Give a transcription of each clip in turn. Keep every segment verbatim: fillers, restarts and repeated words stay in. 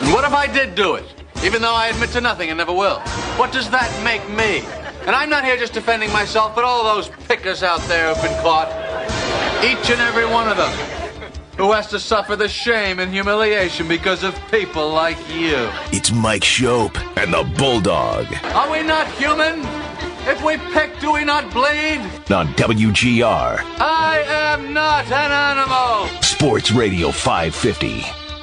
And what if I did do it? Even though I admit to nothing and never will. What does that make me? And I'm not here just defending myself, but all those pickers out there who've been caught. Each and every one of them. Who has to suffer the shame and humiliation because of people like you. It's Mike Shope and the Bulldog. Are we not human? If we pick, do we not bleed? On W G R. I am not an animal. Sports Radio five fifty.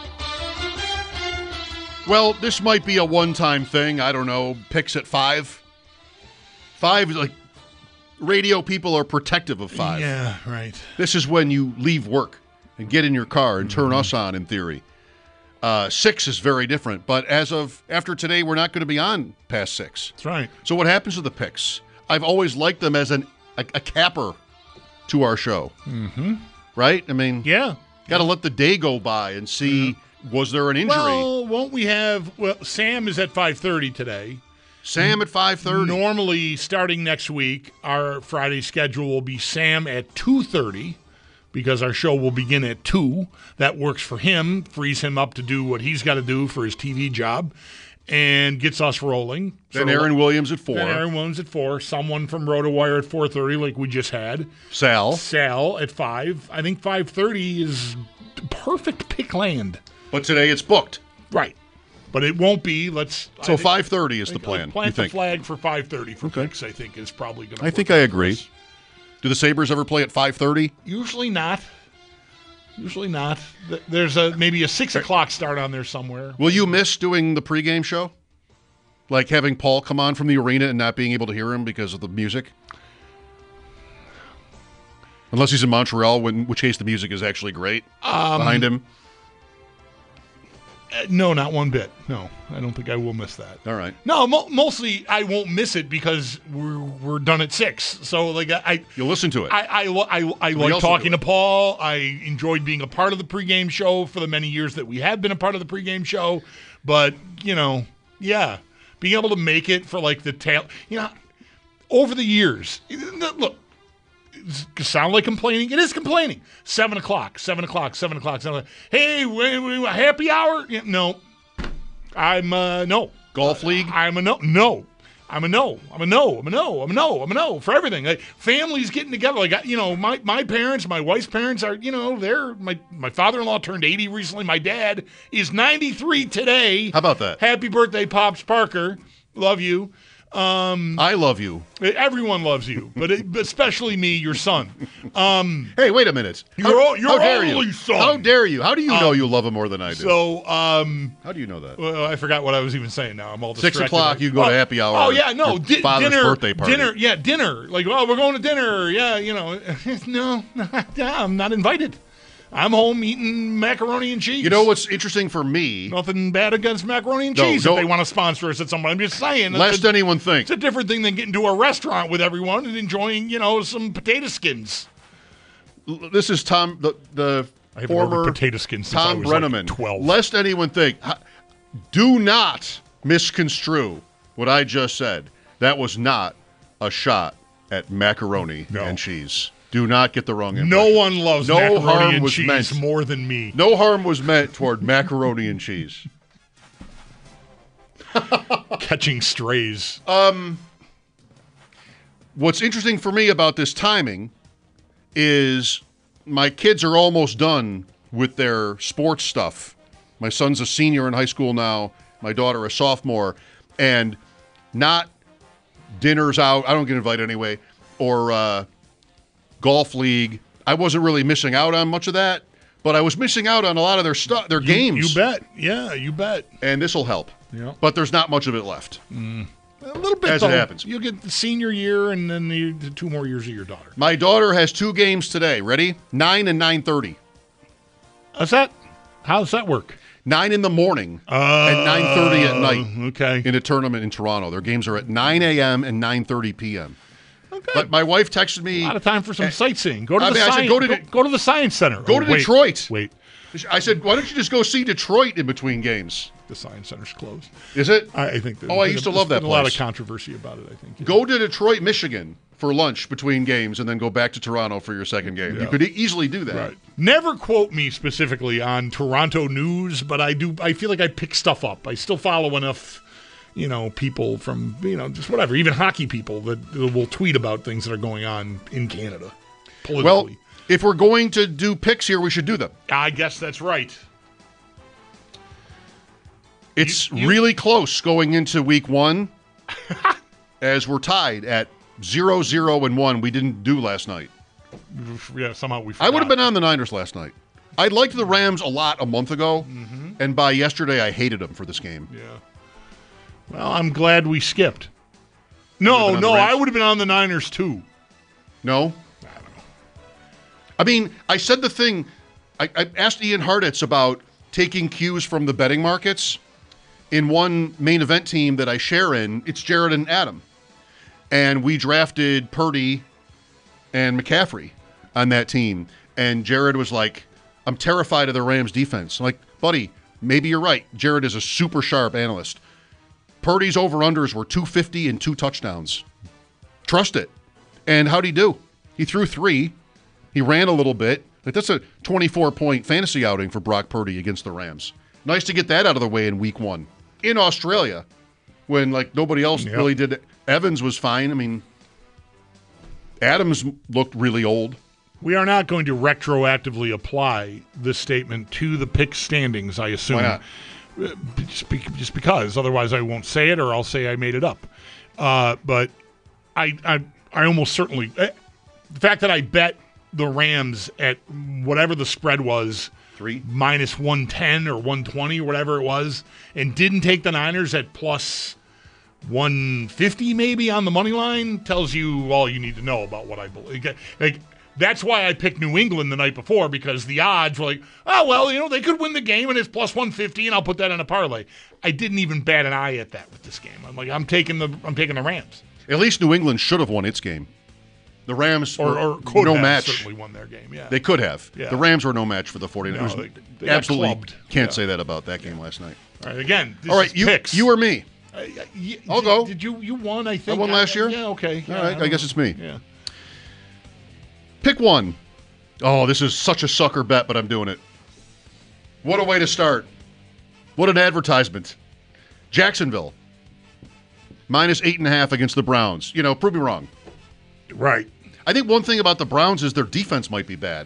Well, this might be a one-time thing. I don't know. Picks at five. Five is like, radio people are protective of five. Yeah, right. This is when you leave work and get in your car and turn mm-hmm. us on, in theory. Uh, six is very different, but as of after today, we're not going to be on past six. That's right. So what happens to the picks? I've always liked them as an a, a capper to our show. Mm-hmm. Right? I mean, yeah. Got to let the day go by and see, mm-hmm. was there an injury? Well, won't we have, well, Sam is at five thirty today. Sam at five thirty. Normally, starting next week, our Friday schedule will be Sam at two thirty. Because our show will begin at two. That works for him, frees him up to do what he's got to do for his T V job, and gets us rolling. Then so, Aaron Williams at four. Then Aaron Williams at four. Someone from RotoWire at four thirty, like we just had. Sal. Sal at five. I think five thirty is perfect pick land. But today it's booked. Right. But it won't be. Let's. So five thirty is the plan. Plant you the think? flag for five thirty for okay. picks, I think, is probably going to I think I agree. Do the Sabres ever play at five thirty? Usually not. Usually not. There's a maybe a six o'clock start on there somewhere. Will you miss doing the pregame show? Like having Paul come on from the arena and not being able to hear him because of the music? Unless he's in Montreal, when, which case the music is actually great um, behind him. Uh, no, not one bit. No, I don't think I will miss that. All right. No, mo- mostly I won't miss it because we're we're done at six. So like I, you'll listen to it. I I, I, I like talking to Paul. I enjoyed being a part of the pregame show for the many years that we have been a part of the pregame show. But you know, yeah, being able to make it for like the tail, you know, over the years. Look. It sound like complaining. It is complaining. Seven o'clock, seven o'clock, seven o'clock, seven o'clock. Hey, wait, wait, happy hour? Yeah, no. I'm uh no. Golf league? I'm a no. No. I'm a no. I'm a no. I'm a no. I'm a no. I'm a no for everything. Like, families getting together. Like, you know, my, my parents, my wife's parents are, you know, they're, my, my father-in-law turned eighty recently. My dad is ninety-three today. How about that? Happy birthday, Pops Parker. Love you. Um, I love you. Everyone loves you, but, it, but especially me, your son. Um, hey, wait a minute. Your, how, your how dare only you? son. How dare you? How do you um, know you love him more than I do? So, um, how do you know that? Well, I forgot what I was even saying now. I'm all distracted. Six o'clock, you go oh, to happy hour. Oh, yeah, no. Di- father's dinner, birthday party. Dinner, yeah, dinner. Like, oh, we're going to dinner. Yeah, you know. No, I'm not invited. I'm home eating macaroni and cheese. You know what's interesting for me? Nothing bad against macaroni and no, cheese no, if they want to sponsor us at some point. I'm just saying. Lest a, anyone think. It's a different thing than getting to a restaurant with everyone and enjoying, you know, some potato skins. This is Tom, the, the I former potato skins since Tom I was Brenneman. Like twelve. Lest anyone think, do not misconstrue what I just said. That was not a shot at macaroni no. and cheese. Do not get the wrong impression. No one loves no macaroni harm and was cheese meant. more than me. No harm was meant toward macaroni and cheese. Catching strays. Um, what's interesting for me about this timing is my kids are almost done with their sports stuff. My son's a senior in high school now, my daughter a sophomore, and not dinners out, I don't get invited anyway, or uh, golf league. I wasn't really missing out on much of that, but I was missing out on a lot of their stuff, their you, games. You bet. Yeah, you bet. And this will help. Yeah. But there's not much of it left. Mm. A little bit, As though. it happens. You'll get the senior year and then the, the two more years of your daughter. My daughter has two games today. Ready? nine and nine thirty. How's that? How does that work? nine in the morning uh, and nine thirty at night. Okay. In a tournament in Toronto. Their games are at nine a.m. and nine thirty p.m. Okay. But my wife texted me. A lot of time for some uh, sightseeing. Go to I the mean, science. I said, go, to go, the, go to the science center. Go oh, to wait, Detroit. Wait. I said, why don't you just go see Detroit in between games? The science center's closed. Is it? I, I think. Oh, I used to love that place. A lot of place. controversy about it. I think. Go to Detroit, Michigan for lunch between games and then go back to Toronto for your second game. Yeah. You could e- easily do that. Right. Never quote me specifically on Toronto news, but I do. I feel like I pick stuff up. I still follow enough, you know, people from, you know, just whatever, even hockey people that will tweet about things that are going on in Canada politically. Well, if we're going to do picks here, we should do them. I guess that's right. It's You- you- really close going into week one as we're tied at zero, zero, and one. We didn't do last night. Yeah, somehow we forgot. I would have been on the Niners last night. I liked the Rams a lot a month ago, Mm-hmm. and by yesterday I hated them for this game. Yeah. Well, I'm glad we skipped. Would've No, been on no, the Rams? I would have been on the Niners too. No? I don't know. I mean, I said the thing. I, I asked Ian Harditz about taking cues from the betting markets. In one main event team that I share in, it's Jared and Adam. And we drafted Purdy and McCaffrey on that team. And Jared was like, I'm terrified of the Rams defense. I'm like, buddy, maybe you're right. Jared is a super sharp analyst. Purdy's over-unders were two fifty and two touchdowns. Trust it. And how'd he do? He threw three. He ran a little bit. Like, that's a twenty-four point fantasy outing for Brock Purdy against the Rams. Nice to get that out of the way in week one. In Australia, when like nobody else Yep. really did it. Evans was fine. I mean, Adams looked really old. We are not going to retroactively apply this statement to the pick standings, I assume. Why not? Uh, Just, be, just because. Otherwise, I won't say it, or I'll say I made it up. Uh, but I, I, I almost certainly. Uh, the fact that I bet the Rams at whatever the spread was, Three. minus one ten or one twenty or whatever it was, and didn't take the Niners at plus one fifty maybe on the money line, tells you all you need to know about what I believe. Like, that's why I picked New England the night before, because the odds were like, oh, well, you know, they could win the game and it's plus one fifty and I'll put that in a parlay. I didn't even bat an eye at that with this game. I'm like, I'm taking the I'm taking the Rams. At least New England should have won its game. The Rams Or, were or could no have match. certainly won their game, yeah. They could have. Yeah. The Rams were no match for the 49ers. No, they- they got Absolutely clubbed. can't Yeah. say that about that game last night. All right, again, this All right, is you picks. you or me? Uh, y- I'll did, go. Did you you won? I think won last year? Yeah. Okay. All Yeah, right, I don't guess know. it's me. Yeah. Pick one. Oh, this is such a sucker bet, but I'm doing it. What a way to start. What an advertisement. Jacksonville. Minus eight and a half against the Browns. You know, prove me wrong. Right. I think one thing about the Browns is their defense might be bad.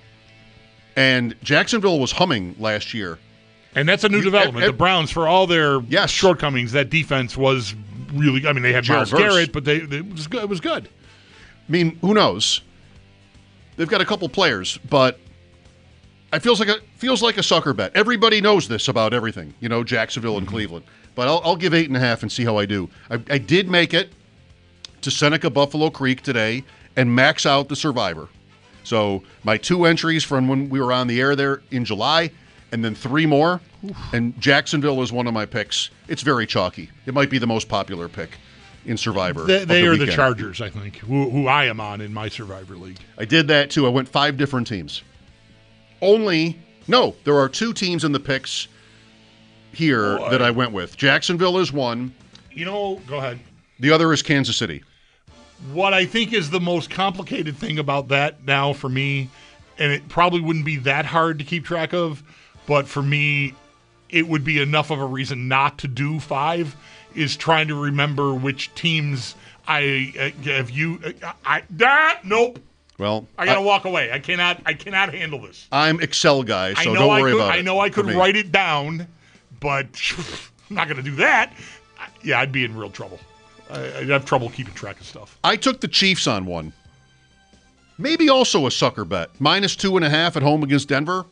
And Jacksonville was humming last year. And that's a new You- development. and- the Browns, for all their Yes. shortcomings, that defense was really. I mean, they had Gerald Miles Hurst. Garrett, but they, they it was good. It was good. I mean, who knows? They've got a couple players, but it feels like a feels like a sucker bet. Everybody knows this about everything, you know, Jacksonville and Cleveland. But I'll, I'll give eight and a half and see how I do. I, I did make it to Seneca Buffalo Creek today and max out the Survivor. So my two entries from when we were on the air there in July, and then three more. And Jacksonville is one of my picks. It's very chalky. It might be the most popular pick in Survivor. They, of they the are the weekend. Chargers, I think, who, who I am on in my Survivor League. I did that too. I went five different teams. Only, no, there are two teams in the picks here Oh, that I- I went with. Jacksonville is one. You know, go ahead. The other is Kansas City. What I think is the most complicated thing about that now for me, and it probably wouldn't be that hard to keep track of, but for me, it would be enough of a reason not to do five, is trying to remember which teams I uh, have you. Uh, I ah, nope. Well, I gotta walk away. I cannot. I cannot handle this. I'm Excel guy, so I know don't I worry could, about it. I know I for could me. write it down, but I'm not gonna do that. I- Yeah, I'd be in real trouble. I, I'd have trouble keeping track of stuff. I took the Chiefs on one. Maybe also a sucker bet. Minus two and a half at home against Denver.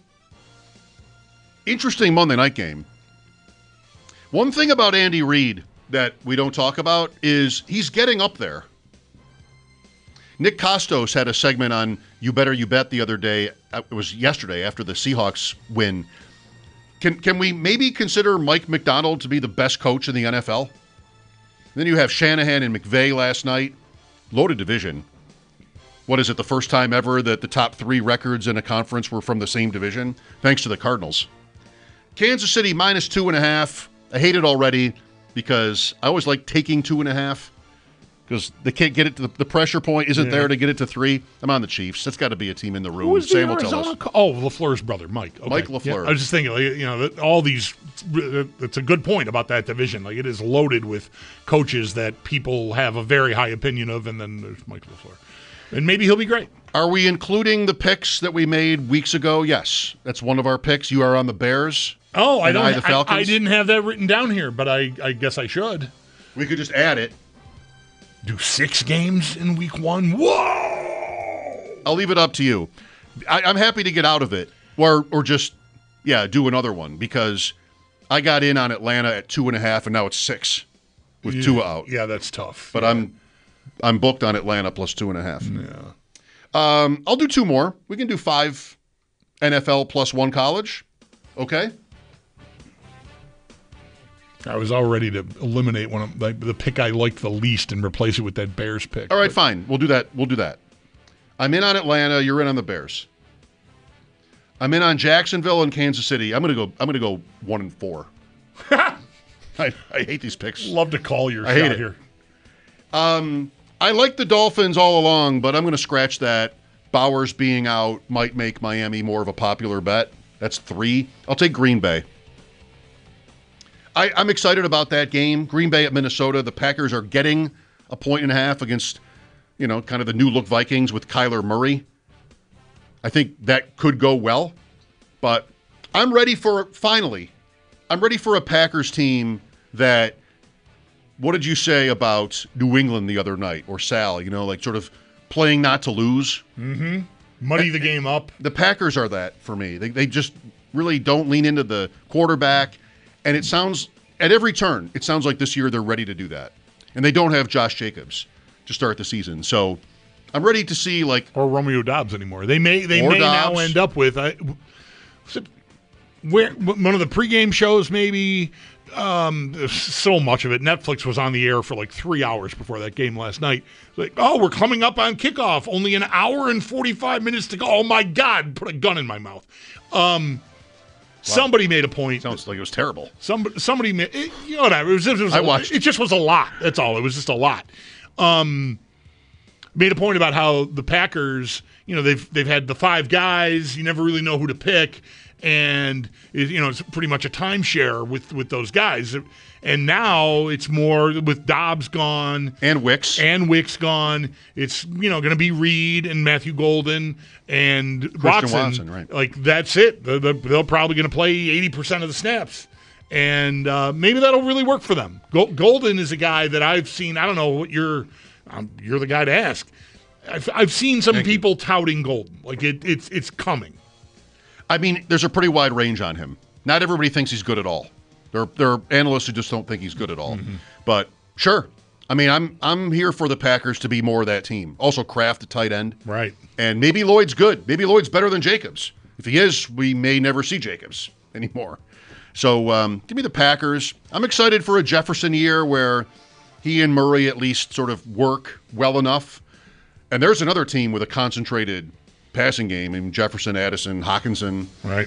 Interesting Monday night game. One thing about Andy Reid that we don't talk about is he's getting up there. Nick Costos had a segment on You Better You Bet the other day. It was yesterday after the Seahawks win. Can can we maybe consider Mike McDonald to be the best coach in the N F L? Then you have Shanahan and McVay last night. Loaded division. What is it, the first time ever that the top three records in a conference were from the same division? Thanks to the Cardinals. Kansas City minus two and a half. I hate it already because I always like taking two and a half because they can't get it to the, the pressure point isn't Yeah. there to get it to three. I'm on the Chiefs. That's got to be a team in the room. Who was Sam the will tell Arizona us. co- oh, LaFleur's brother, Mike. Okay. Mike LaFleur. Yeah, I was just thinking, like, you know, that all these. It's a good point about that division. Like, it is loaded with coaches that people have a very high opinion of, and then there's Mike LaFleur, and maybe he'll be great. Are we including the picks that we made weeks ago? Yes, that's one of our picks. You are on the Bears. Oh, I and don't. I, the I, Falcons. I didn't have that written down here, but I, I guess I should. We could just add it. Do six games in week one. Whoa! I'll leave it up to you. I, I'm happy to get out of it, or or just yeah, do another one because I got in on Atlanta at two and a half, and now it's six with yeah, Tua out. Yeah, that's tough. But yeah. I'm I'm booked on Atlanta plus two and a half. Yeah. Um, I'll do two more. We can do five N F L plus one college. Okay. I was all ready to eliminate one of like, the pick I liked the least and replace it with that Bears pick. All right, but, fine. We'll do that. We'll do that. I'm in on Atlanta. You're in on the Bears. I'm in on Jacksonville and Kansas City. I'm gonna go. I'm gonna go one and four. I, I hate these picks. Love to call your I hate shot it. here. Um, I like the Dolphins all along, but I'm going to scratch that. Bowers being out might make Miami more of a popular bet. That's three. I'll take Green Bay. I, I'm excited about that game. Green Bay at Minnesota. The Packers are getting a point and a half against, you know, kind of the new look Vikings with Kyler Murray. I think that could go well, but I'm ready for, finally, I'm ready for a Packers team that, what did you say about New England the other night, or Sal, you know, like sort of playing not to lose? Mm-hmm. Muddy the game up. The Packers are that for me. They, they just really don't lean into the quarterback, and it sounds, at every turn, it sounds like this year they're ready to do that. And they don't have Josh Jacobs to start the season. So I'm ready to see, like... Or Romeo Doubs anymore. They may they Or may Dobbs. now end up with... I, was it- where one of the pregame shows, maybe... Um, there's so much of it. Netflix was on the air for like three hours before that game last night. Like, oh, we're coming up on kickoff. Only an hour and forty-five minutes to go. Oh, my God. Put a gun in my mouth. Um, Somebody made a point. Sounds like it was terrible. Somebody, somebody made, it, you know, whatever. It, was, it, was, I watched. it just was a lot. That's all. It was just a lot. Um, made a point about how the Packers, you know, they've they've had the five guys. You never really know who to pick. And, it, you know, it's pretty much a timeshare with, with those guys. And now it's more with Dobbs gone. And Wicks. And Wicks gone. It's, you know, going to be Reed and Matthew Golden and Christian Watson. Watson, right. Like, that's it. They're, they're, they're probably going to play eighty percent of the snaps. And uh, maybe that'll really work for them. Go- Golden is a guy that I've seen. I don't know what you're um, – you're the guy to ask. I've, I've seen some Thank you. people touting Golden. Like, it, it's it's coming. I mean, there's a pretty wide range on him. Not everybody thinks he's good at all. There, there are analysts who just don't think he's good at all. Mm-hmm. But sure, I mean, I'm I'm here for the Packers to be more of that team. Also, Kraft, the tight end, Right. and maybe Lloyd's good. Maybe Lloyd's better than Jacobs. If he is, we may never see Jacobs anymore. So um, give me the Packers. I'm excited for a Jefferson year where he and Murray at least sort of work well enough. And there's another team with a concentrated passing game in Jefferson, Addison, Hawkinson. Right.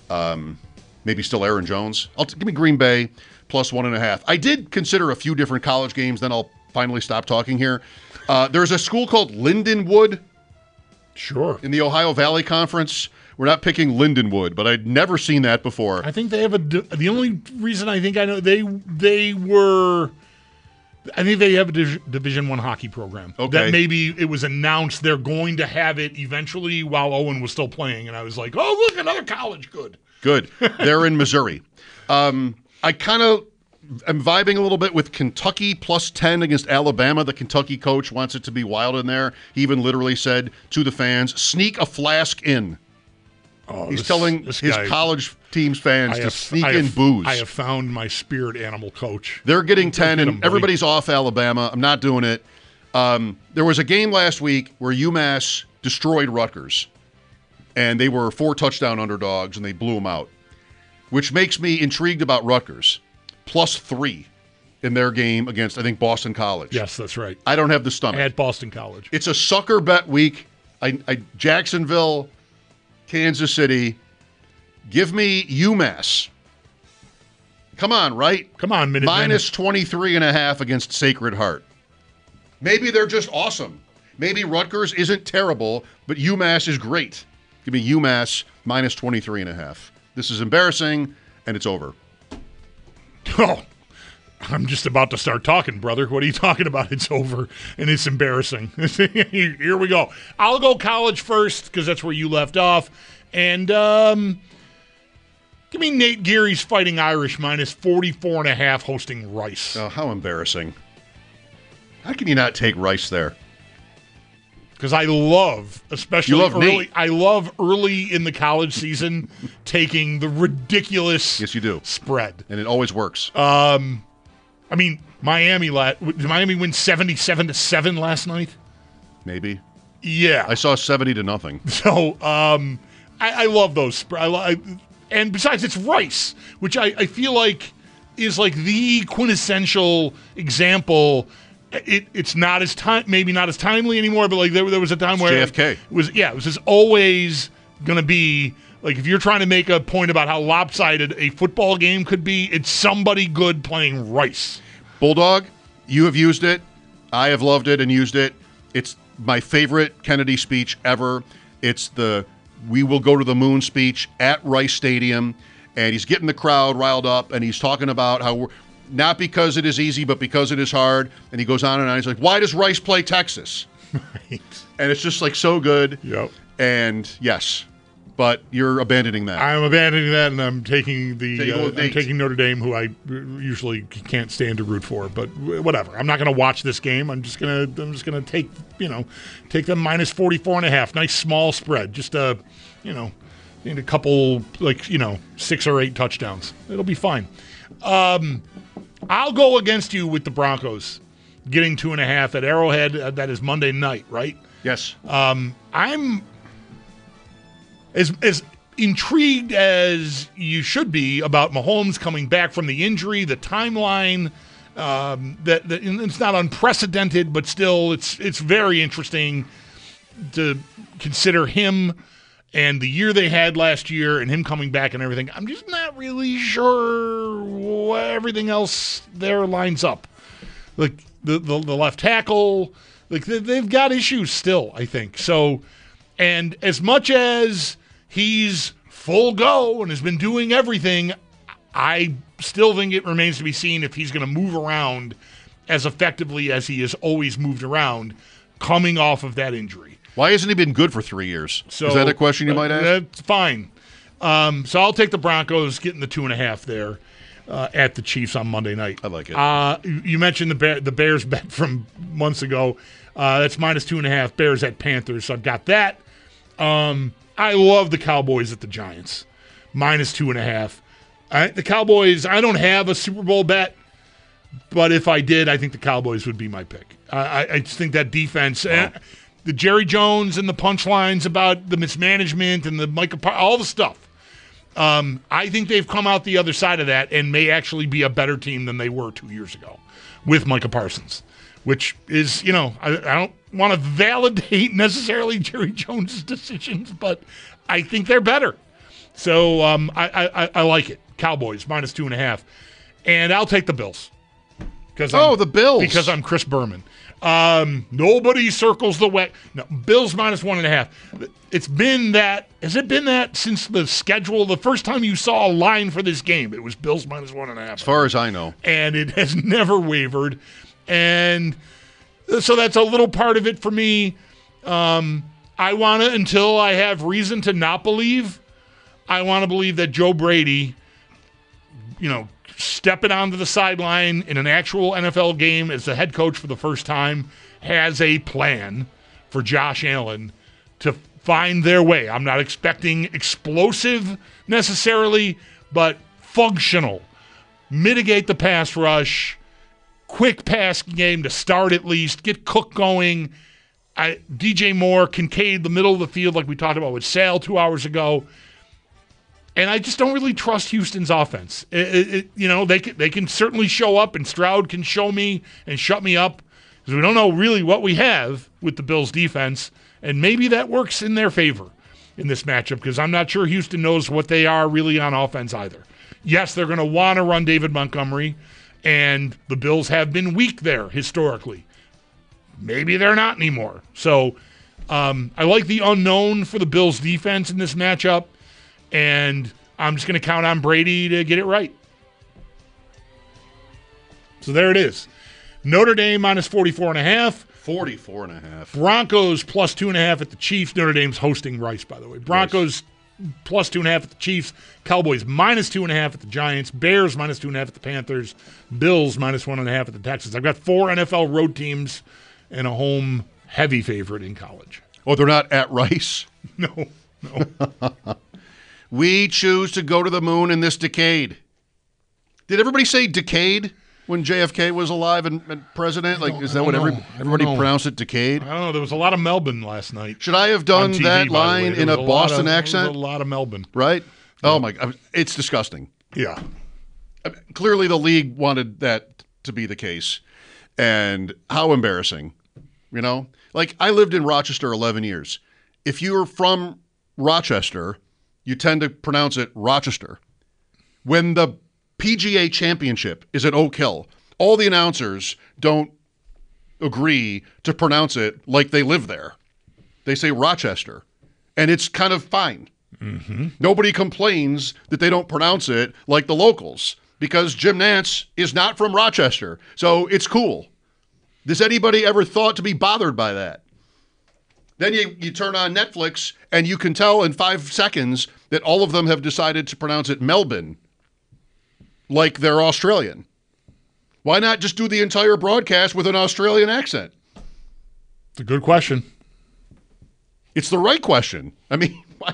Maybe still Aaron Jones. I'll t- give me Green Bay plus one and a half. I did consider a few different college games. Then I'll finally stop talking here. Uh, there's a school called Lindenwood Sure. in the Ohio Valley Conference. We're not picking Lindenwood, but I'd never seen that before. I think they have a. di- The only reason I think I know they they were. I think they have a Div- Division One hockey program. Okay. That maybe it was announced they're going to have it eventually while Owen was still playing, and I was like, oh look, another college. Good. Good. They're in Missouri. Um, I kind of am vibing a little bit with Kentucky plus ten against Alabama. The Kentucky coach wants it to be wild in there. He even literally said to the fans, sneak a flask in. Oh, He's this- telling this his guy- college team's fans I to have- sneak I in have- booze. I have found my spirit animal coach. They're getting ten, Get and 'em, buddy. everybody's off Alabama. I'm not doing it. Um, there was a game last week where UMass destroyed Rutgers, and they were four touchdown underdogs, and they blew them out, which makes me intrigued about Rutgers. Plus three in their game against, I think, Boston College. Yes, that's right. I don't have the stomach. At Boston College. It's a sucker bet week. I, I Jacksonville, Kansas City. Give me UMass. Come on, right? Come on, Minutemen. Minus twenty-three and a half against Sacred Heart. Maybe they're just awesome. Maybe Rutgers isn't terrible, but UMass is great. Give me UMass minus twenty-three and a half. This is embarrassing, and it's over. Oh, I'm just about to start talking, brother. What are you talking about? It's over, and it's embarrassing. Here we go. I'll go college first because that's where you left off. And um, give me Nate Geary's Fighting Irish minus forty-four and a half hosting Rice. Oh, how embarrassing. How can you not take Rice there? Because I love, especially you love early, Nate. I love early in the college season taking the ridiculous yes, you do. spread. And it always works. Um, I mean, Miami, la- did Miami win seventy-seven to seven last night? Maybe. Yeah. I saw seventy to nothing. So um, I, I love those. Sp- I, I, and besides, it's Rice, which I, I feel like is like the quintessential example. It, it's not as time, maybe not as timely anymore, but like there, there was a time it's where J F K. it was, yeah, it was just always going to be like if you're trying to make a point about how lopsided a football game could be, it's somebody good playing Rice. Bulldog, you have used it. I have loved it and used it. It's my favorite Kennedy speech ever. It's the "We will go to the moon" speech at Rice Stadium, and he's getting the crowd riled up, and he's talking about how we're not because it is easy, but because it is hard. And he goes on and on. He's like, why does Rice play Texas? Right. And it's just like so good. Yep. And yes, but you're abandoning that. I'm abandoning that, and I'm taking the Take uh, I'm Nate. taking Notre Dame, who I usually can't stand to root for. But whatever. I'm not going to watch this game. I'm just gonna I'm just gonna take you know take them minus forty-four and a half. Nice small spread. Just a you know need a couple like you know six or eight touchdowns. It'll be fine. Um, I'll go against you with the Broncos getting two and a half at Arrowhead. Uh, that is Monday night, right? yes. Um, I'm as as intrigued as you should be about Mahomes coming back from the injury, the timeline. Um, that, that and it's not unprecedented, but still, it's it's very interesting to consider him and the year they had last year and him coming back and everything. I'm just not really sure what everything else there lines up. Like the the, the left tackle, like they, they've got issues still, I think. So, and as much as he's full go and has been doing everything, I still think it remains to be seen if he's going to move around as effectively as he has always moved around coming off of that injury. Why hasn't he been good for three years? So, is that a question you might ask? That's fine. Um, so I'll take the Broncos getting the two and a half there uh, at the Chiefs on Monday night. I like it. Uh, you you mentioned the Bear, the Bears bet from months ago. Uh, that's minus two and a half. Bears at Panthers. So I've got that. Um, I love the Cowboys at the Giants. Minus two and a half. I, the Cowboys, I don't have a Super Bowl bet, but if I did, I think the Cowboys would be my pick. I, I, I just think that defense, wow. eh, the Jerry Jones and the punchlines about the mismanagement and the Micah, all the stuff. Um, I think they've come out the other side of that and may actually be a better team than they were two years ago with Micah Parsons, which is, you know, I, I don't want to validate necessarily Jerry Jones' decisions, but I think they're better. So um, I, I, I like it. Cowboys minus two and a half, and I'll take the Bills. Oh, the Bills! Because I'm Chris Berman. Um, nobody circles the way. No, Bills minus one and a half. It's been that. Has it been that since the schedule? The first time you saw a line for this game, it was Bills minus one and a half. As far as I know, and it has never wavered. And so that's a little part of it for me. Um, I want to, until I have reason to not believe, I want to believe that Joe Brady, you know, stepping onto the sideline in an actual N F L game as the head coach for the first time, has a plan for Josh Allen to find their way. I'm not expecting explosive necessarily, but functional. Mitigate the pass rush, quick pass game to start at least, get Cook going. I, D J Moore, Kincaid, the middle of the field like we talked about with Sale two hours ago. And I just don't really trust Houston's offense. It, it, it, you know, they can, they can certainly show up, and Stroud can show me and shut me up because we don't know really what we have with the Bills' defense, and maybe that works in their favor in this matchup because I'm not sure Houston knows what they are really on offense either. Yes, they're going to want to run David Montgomery, and the Bills have been weak there historically. Maybe they're not anymore. So um, I like the unknown for the Bills defense in this matchup, and I'm just going to count on Brady to get it right. So there it is. Notre Dame minus forty-four and a half. forty-four and a half. Broncos plus two and a half at the Chiefs. Notre Dame's hosting Rice, by the way. Broncos nice. plus two and a half at the Chiefs. Cowboys minus two and a half at the Giants. Bears minus two and a half at the Panthers. Bills minus one and a half at the Texans. I've got four N F L road teams and a home heavy favorite in college. Oh, they're not at Rice? No, no. We choose to go to the moon in this decade. Did everybody say decade when J F K was alive and, and president? Like, is that what every, everybody pronounced it, decade? I don't know. There was a lot of Melbourne last night. Should I have done T V, that line in a, a Boston of, accent? There was a lot of Melbourne. Right? Yeah. Oh, my God. It's disgusting. Yeah. I mean, clearly the league wanted that to be the case. And how embarrassing, you know? Like, I lived in Rochester eleven years. If you're from Rochester, you tend to pronounce it Rochester. When the P G A Championship is at Oak Hill, all the announcers don't agree to pronounce it like they live there. They say Rochester, and it's kind of fine. Mm-hmm. Nobody complains that they don't pronounce it like the locals because Jim Nantz is not from Rochester, so it's cool. Does anybody ever thought to be bothered by that? Then you, you turn on Netflix, and you can tell in five seconds that all of them have decided to pronounce it Melbourne like they're Australian. Why not just do the entire broadcast with an Australian accent? It's a good question. It's the right question. I mean, why?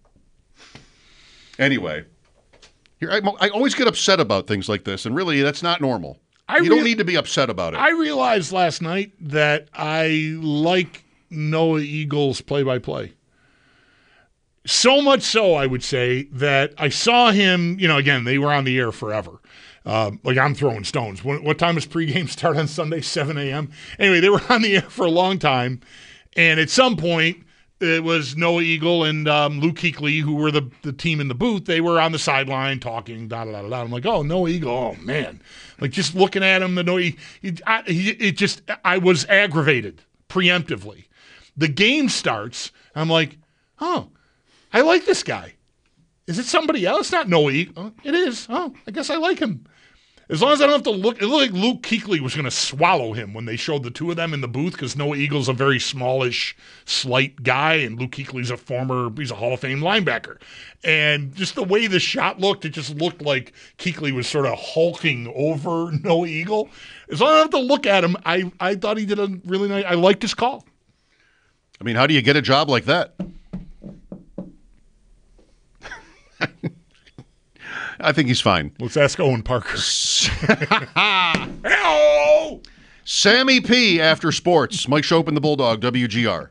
Anyway, here I, I always get upset about things like this, and really, that's not normal. I you don't rea- need to be upset about it. I realized last night that I like Noah Eagles play-by-play. So much so, I would say, that I saw him, you know, again, they were on the air forever. Uh, like, I'm throwing stones. When, what time does pregame start on Sunday? seven a.m.? Anyway, they were on the air for a long time, and at some point, it was Noah Eagle and um, Luke Kuechly, who were the, the team in the booth. They were on the sideline talking, da da da da. I'm like, oh, Noah Eagle, oh, man. Like, just looking at him, the Noah, he, he, I, he, it just, I was aggravated preemptively. The game starts, I'm like, oh, I like this guy. Is it somebody else? Not Noah Eagle. Oh, it is. Oh, I guess I like him. As long as I don't have to look. It looked like Luke Kuechly was going to swallow him when they showed the two of them in the booth because Noah Eagle's a very smallish, slight guy, and Luke Kuechly's a former, he's a Hall of Fame linebacker. And just the way the shot looked, it just looked like Kuechly was sort of hulking over Noah Eagle. As long as I don't have to look at him, I, I thought he did a really nice, I liked his call. I mean, how do you get a job like that? I think he's fine. Let's ask Owen Parker. Hello! Sammy P. after sports. Mike Shope and the Bulldog, W G R.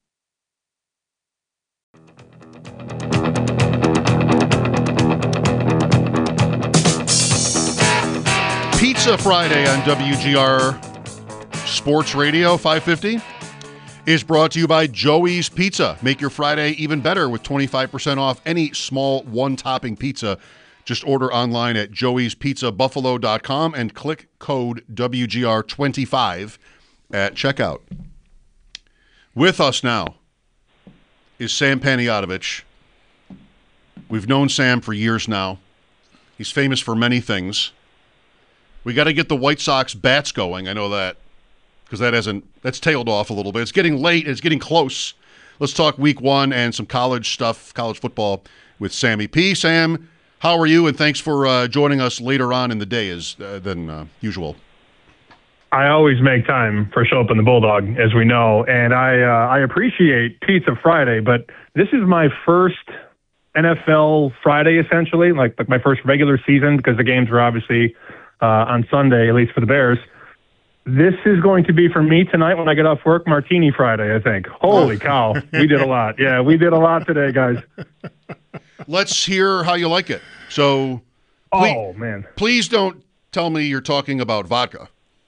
Pizza Friday on W G R Sports Radio five fifty is brought to you by Joey's Pizza. Make your Friday even better with twenty-five percent off any small one-topping pizza. Just order online at joeys pizza buffalo dot com and click code W G R twenty-five at checkout. With us now is Sam Panayotovich. We've known Sam for years now. He's famous for many things. We got to get the White Sox bats going. I know that because that hasn't that's tailed off a little bit. It's getting late. It's getting close. Let's talk week one and some college stuff, college football with Sammy P. Sam, how are you? And thanks for uh, joining us later on in the day as, uh, than uh, usual. I always make time for Shope and the Bulldog, as we know, and I uh, I appreciate Pizza Friday, but this is my first N F L Friday, essentially, like, like my first regular season, because the games were obviously uh, on Sunday, at least for the Bears. This is going to be for me tonight when I get off work, Martini Friday, I think. Holy cow, we did a lot. Yeah, we did a lot today, guys. Let's hear how you like it. So, please, oh, man. Please don't tell me you're talking about vodka.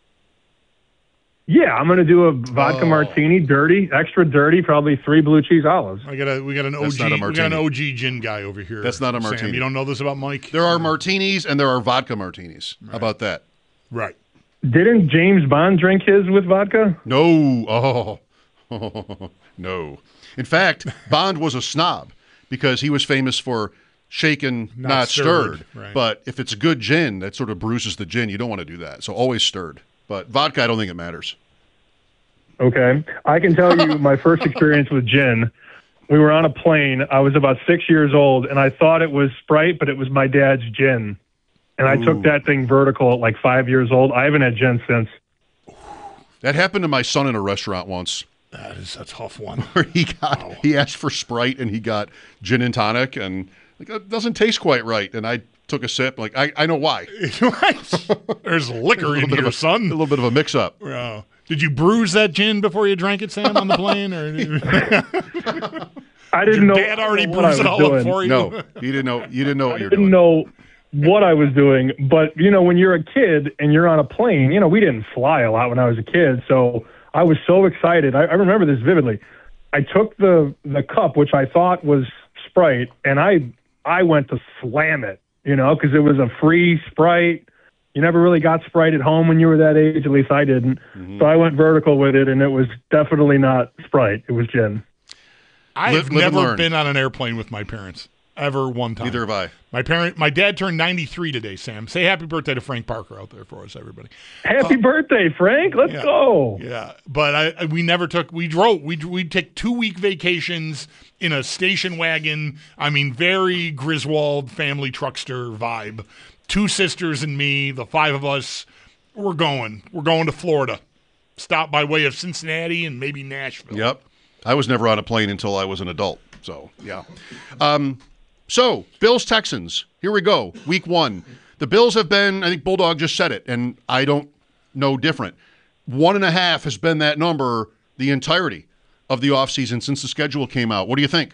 Yeah, I'm going to do a vodka oh. martini, dirty, extra dirty, probably three blue cheese olives. I got a, we got an That's O G, not a we got an O G gin guy over here. That's not a martini. Sam, you don't know this about Mike? There are martinis and there are vodka martinis. Right. How about that? Right. Didn't James Bond drink his with vodka? No. Oh, no. In fact, Bond was a snob because he was famous for shaken, not, not stirred. stirred. Right. But if it's a good gin, that sort of bruises the gin. You don't want to do that. So always stirred. But vodka, I don't think it matters. Okay. I can tell you my first experience with gin. We were on a plane. I was about six years old, and I thought it was Sprite, but it was my dad's gin. And I Ooh. took that thing vertical at like five years old. I haven't had gin since. That happened to my son in a restaurant once. That is a tough one. Where he got wow. he asked for Sprite and he got gin and tonic, and like, that doesn't taste quite right. And I took a sip. Like I, I know why. There's liquor in here, a, son. A little bit of a mix-up. Wow. Did you bruise that gin before you drank it, Sam, on the plane? Or I didn't Your know. Dad already what bruised it all doing. up for you. No, you didn't know. You didn't know what I you were didn't doing. know what I was doing, but you know, when you're a kid and you're on a plane, you know, we didn't fly a lot when I was a kid, so I was so excited. I, I remember this vividly. I took the the cup, which I thought was Sprite, and I I went to slam it, you know, because it was a free Sprite. You never really got Sprite at home when you were that age. At least I didn't. Mm-hmm. So I went vertical with it, and it was definitely not Sprite. It was gin. I've live, live never been on an airplane with my parents. Ever one time. Neither have I. My parent, my dad turned ninety-three today, Sam. Say happy birthday to Frank Parker out there for us, everybody. Happy uh, birthday, Frank. Let's yeah, go. Yeah. But I, I, we never took, we drove, we'd, we'd take two-week vacations in a station wagon. I mean, very Griswold family truckster vibe. Two sisters and me, the five of us, we're going. We're going to Florida. Stop by way of Cincinnati and maybe Nashville. Yep. I was never on a plane until I was an adult. So, yeah. Um, So, Bills-Texans, here we go, week one. The Bills have been, I think Bulldog just said it, and I don't know different. One and a half has been that number the entirety of the offseason since the schedule came out. What do you think?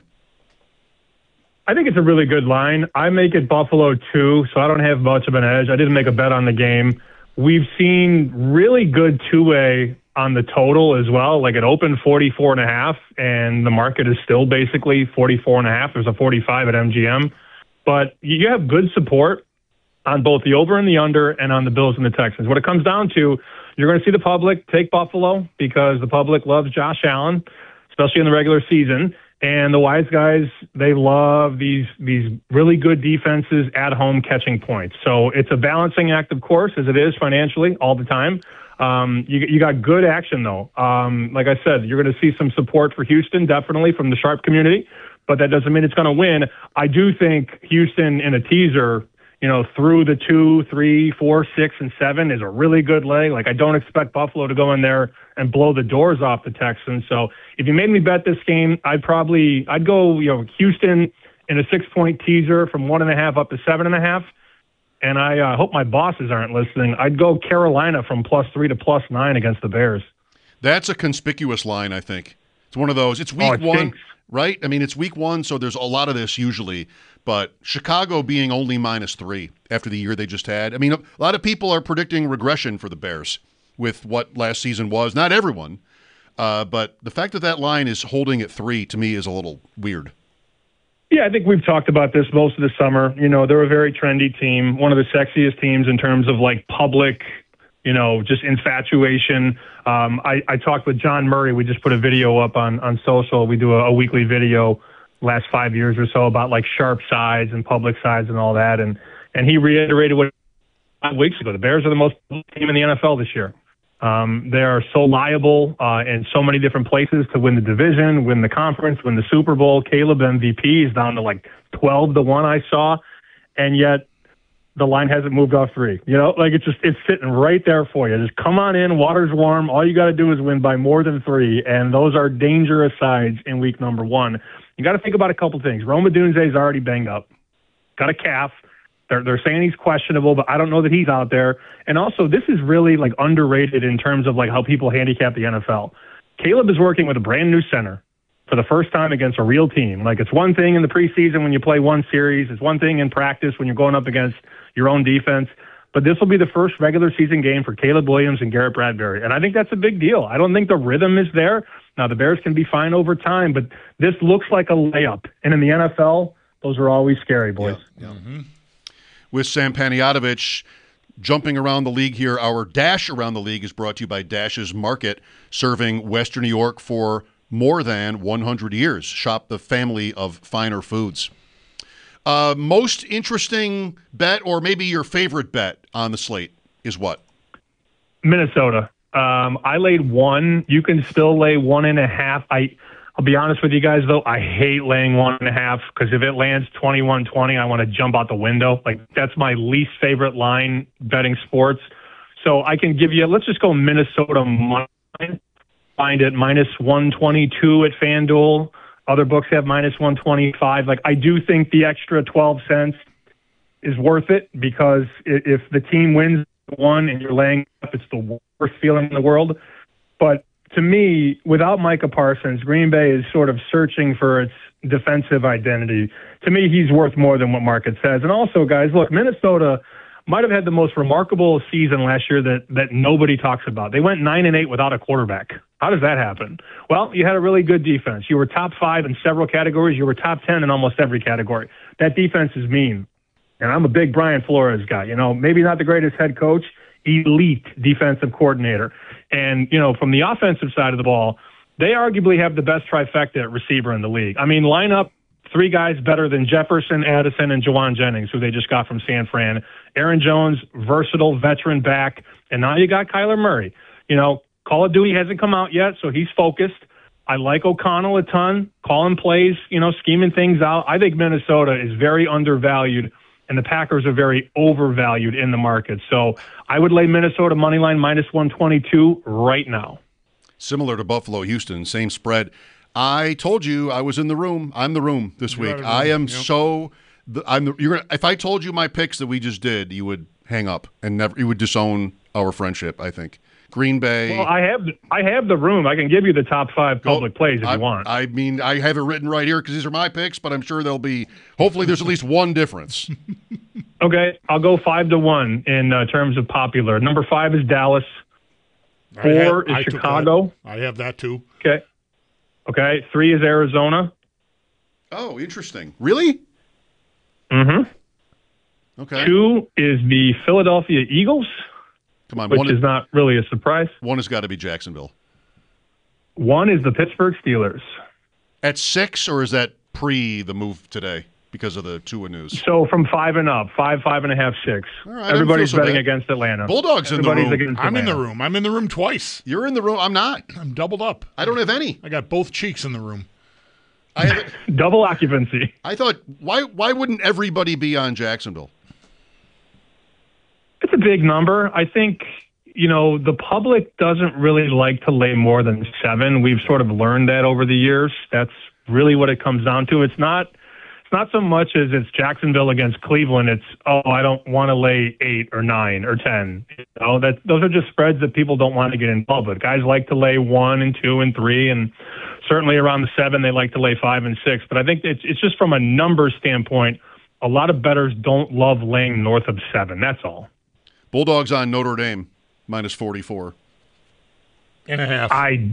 I think it's a really good line. I make it Buffalo two, so I don't have much of an edge. I didn't make a bet on the game. We've seen really good two-way on the total as well. Like it opened forty-four and a half, and the market is still basically forty-four and a half. There's a forty-five at M G M. But you have good support on both the over and the under and on the Bills and the Texans. What it comes down to, you're going to see the public take Buffalo because the public loves Josh Allen, especially in the regular season. And the wise guys, they love these these really good defenses at home catching points. So it's a balancing act, of course, as it is financially all the time. Um, you, you got good action, though. Um, like I said, you're going to see some support for Houston, definitely, from the Sharp community. But that doesn't mean it's going to win. I do think Houston in a teaser, you know, through the two, three, four, six, and seven is a really good leg. Like, I don't expect Buffalo to go in there and blow the doors off the Texans. So if you made me bet this game, I'd probably, I'd go, you know, Houston in a six-point teaser from one and a half up to seven and a half. And I uh, hope my bosses aren't listening. I'd go Carolina from plus three to plus nine against the Bears. That's a conspicuous line, I think. It's one of those. It's week oh, it one, stinks. right? I mean, it's week one, so there's a lot of this usually. But Chicago being only minus three after the year they just had. I mean, a lot of people are predicting regression for the Bears with what last season was. Not everyone. Uh, but the fact that that line is holding at three, to me, is a little weird. Yeah, I think we've talked about this most of the summer. You know, they're a very trendy team, one of the sexiest teams in terms of, like, public, you know, just infatuation. Um, I, I talked with John Murray. We just put a video up on, on social. We do a, a weekly video last five years or so about, like, sharp sides and public sides and all that. And, and he reiterated what five weeks ago. The Bears are the most team in the N F L this year. Um, they are so liable uh, in so many different places to win the division, win the conference, win the Super Bowl. Caleb M V P is down to like twelve to one I saw, and yet the line hasn't moved off three. You know, like it's just it's sitting right there for you. Just come on in, water's warm. All you got to do is win by more than three, and those are dangerous sides in week number one. You got to think about a couple things. Rome Odunze is already banged up, got a calf. They're, they're saying he's questionable, but I don't know that he's out there. And also, this is really like underrated in terms of like how people handicap the N F L. Caleb is working with a brand new center for the first time against a real team. Like, it's one thing in the preseason when you play one series. It's one thing in practice when you're going up against your own defense. But this will be the first regular season game for Caleb Williams and Garrett Bradbury. And I think that's a big deal. I don't think the rhythm is there. Now, the Bears can be fine over time, but this looks like a layup. And in the N F L, those are always scary, boys. Yeah, yeah. Mm-hmm. With Sam Panayotovich, jumping around the league here. Our dash around the league is brought to you by Dash's Market, serving Western New York for more than one hundred years. Shop the family of finer foods. Uh, most interesting bet, or maybe your favorite bet on the slate, is what? Minnesota. Um, I laid one. You can still lay one and a half. I, I'll be honest with you guys, though. I hate laying one and a half because if it lands twenty-one twenty, I want to jump out the window. Like, that's my least favorite line betting sports. So I can give you, let's just go Minnesota money line. Find it minus one twenty-two at FanDuel. Other books have minus one twenty-five. Like, I do think the extra twelve cents is worth it because if the team wins one and you're laying up, it's the worst feeling in the world. But to me, without Micah Parsons, Green Bay is sort of searching for its defensive identity. To me, he's worth more than what market says. And also, guys, look, Minnesota might have had the most remarkable season last year that that nobody talks about. They went nine and eight without a quarterback. How does that happen? Well, you had a really good defense. You were top five in several categories. You were top ten in almost every category. That defense is mean. And I'm a big Brian Flores guy. You know, maybe not the greatest head coach, elite defensive coordinator. And, you know, from the offensive side of the ball, they arguably have the best trifecta at receiver in the league. I mean, line up three guys better than Jefferson, Addison, and Jawan Jennings, who they just got from San Fran. Aaron Jones, versatile veteran back. And now you got Kyler Murray. You know, Call of Duty hasn't come out yet, so he's focused. I like O'Connell a ton, calling plays, you know, scheming things out. I think Minnesota is very undervalued, and the Packers are very overvalued in the market. So I would lay Minnesota money line minus one twenty-two right now. Similar to Buffalo, Houston, same spread. I told you I was in the room. I'm the room this week. I am yep. so. The, I'm. The, you're gonna, if I told you my picks that we just did, you would hang up and never. You would disown our friendship. I think Green Bay. Well, I have. I have the room. I can give you the top five public plays if I, you want. I mean, I have it written right here because these are my picks, but I'm sure there'll be. Hopefully, there's at least one difference. Okay, I'll go five to one in uh, terms of popular. Number five is Dallas. Four had, is Chicago. I have that too. Okay. Okay. Three is Arizona. Oh, interesting. Really? Mm-hmm. Okay. Two is the Philadelphia Eagles. Come on, which one is not really a surprise. One has got to be Jacksonville. One is the Pittsburgh Steelers. At six, or is that pre the move today because of the Tua news? So from five and up, five, five and a half, six. All right, Everybody's so betting bad. against Atlanta. Bulldogs Everybody's in the room. Against I'm in Atlanta. the room. I'm in the room twice. You're in the room. I'm not. I'm doubled up. I don't have any. I got both cheeks in the room. I have. Double occupancy. I thought, why why wouldn't everybody be on Jacksonville? It's a big number. I think, you know, the public doesn't really like to lay more than seven. We've sort of learned that over the years. That's really what it comes down to. It's not it's not so much as it's Jacksonville against Cleveland. It's, oh, I don't want to lay eight or nine or ten. You know, that those are just spreads that people don't want to get involved with. Guys like to lay one and two and three, and certainly around the seven, they like to lay five and six. But I think it's it's just from a numbers standpoint, a lot of bettors don't love laying north of seven. That's all. Bulldogs on Notre Dame, minus forty-four. And a half. I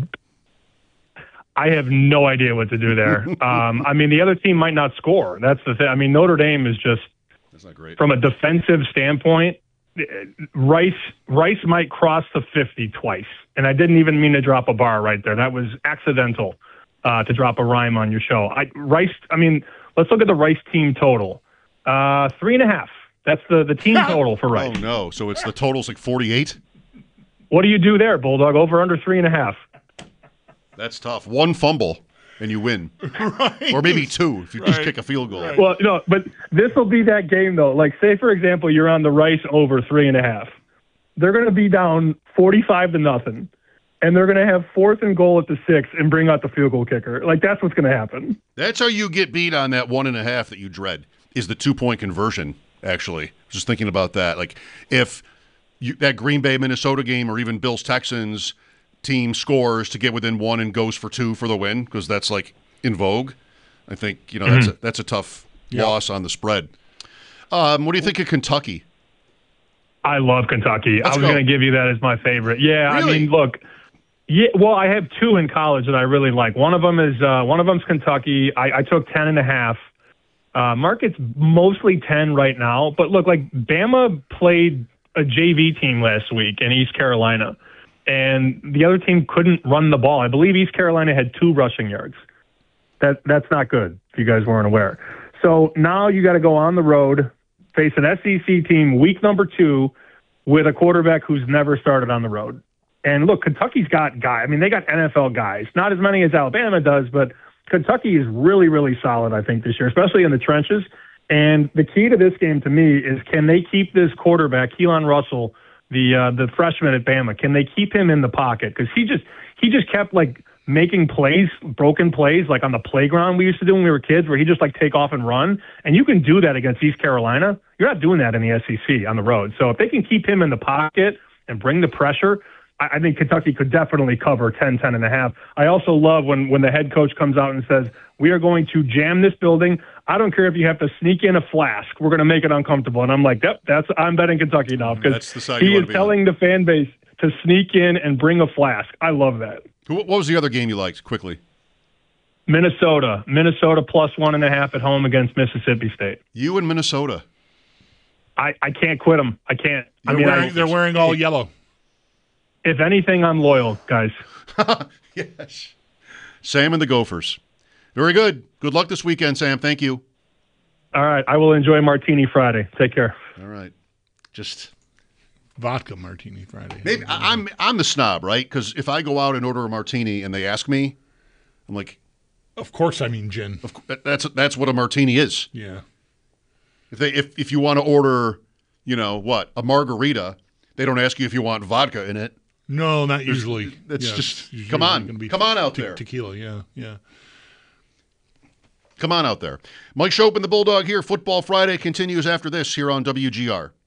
I have no idea what to do there. um, I mean, the other team might not score. That's the thing. I mean, Notre Dame is just, That's not great. From a defensive standpoint, Rice Rice might cross the fifty twice. And I didn't even mean to drop a bar right there. That was accidental uh, to drop a rhyme on your show. I, Rice, I mean, let's look at the Rice team total. Uh, three and a half. That's the, the team total for Rice. Oh, no. So it's the total's like forty-eight? What do you do there, Bulldog? Over under three and a half. That's tough. One fumble, and you win. Right. Or maybe two if you just Right. kick a field goal. Right. Well, no, but this will be that game, though. Like, say, for example, you're on the Rice over three and a half. They're going to be down forty-five to nothing, and they're going to have fourth and goal at the six and bring out the field goal kicker. Like, that's what's going to happen. That's how you get beat on that one and a half that you dread, is the two-point conversion, actually. Just thinking about that. Like, if you, that Green Bay, Minnesota game, or even Bills-Texans team scores to get within one and goes for two for the win, because that's, like, in vogue, I think, you know, mm-hmm. that's, a, that's a tough yep. loss on the spread. Um, what do you think of Kentucky? I love Kentucky. Let's I was go. going to give you that as my favorite. Yeah, Really? I mean, look, yeah. Well, I have two in college that I really like. One of them is uh, one of them's Kentucky. I, I took ten and a half. Uh, market's mostly ten right now, but look, like Bama played a J V team last week in East Carolina, and the other team couldn't run the ball. I believe East Carolina had two rushing yards. That That's not good, if you guys weren't aware. So now you got to go on the road, face an S E C team week number two with a quarterback who's never started on the road. And look, Kentucky's got guys. I mean, they got N F L guys. Not as many as Alabama does, but Kentucky is really, really solid, I think, this year, especially in the trenches. And the key to this game to me is, can they keep this quarterback, Keelan Russell, the uh, the freshman at Bama, can they keep him in the pocket? Because he just he just kept like making plays, broken plays, like on the playground we used to do when we were kids, where he just like take off and run. And you can do that against East Carolina. You're not doing that in the S E C on the road. So if they can keep him in the pocket and bring the pressure, I think Kentucky could definitely cover ten, ten and a half. I also love when, when the head coach comes out and says, we are going to jam this building. I don't care if you have to sneak in a flask. We're going to make it uncomfortable. And I'm like, yep, that's, I'm betting Kentucky now, because he is telling the fan base to sneak in and bring a flask. I love that. What was the other game you liked, quickly? Minnesota. Minnesota plus one and a half at home against Mississippi State. You and Minnesota. I, I can't quit them. I can't. They're, I mean, wearing, I, they're wearing all yellow. If anything, I'm loyal, guys. Yes. Sam and the Gophers. Very good. Good luck this weekend, Sam. Thank you. All right. I will enjoy Martini Friday. Take care. All right. Just vodka Martini Friday. Maybe I, I'm I'm the snob, right? Because if I go out and order a martini and they ask me, I'm like, of course I mean gin. Of, that's that's what a martini is. Yeah. If they if if you want to order, you know what, a margarita, they don't ask you if you want vodka in it. No, not usually. That's yeah, just come on, come on out te- there. Tequila, yeah, yeah. Come on out there. Mike Schopp and the Bulldog here. Football Friday continues after this here on W G R.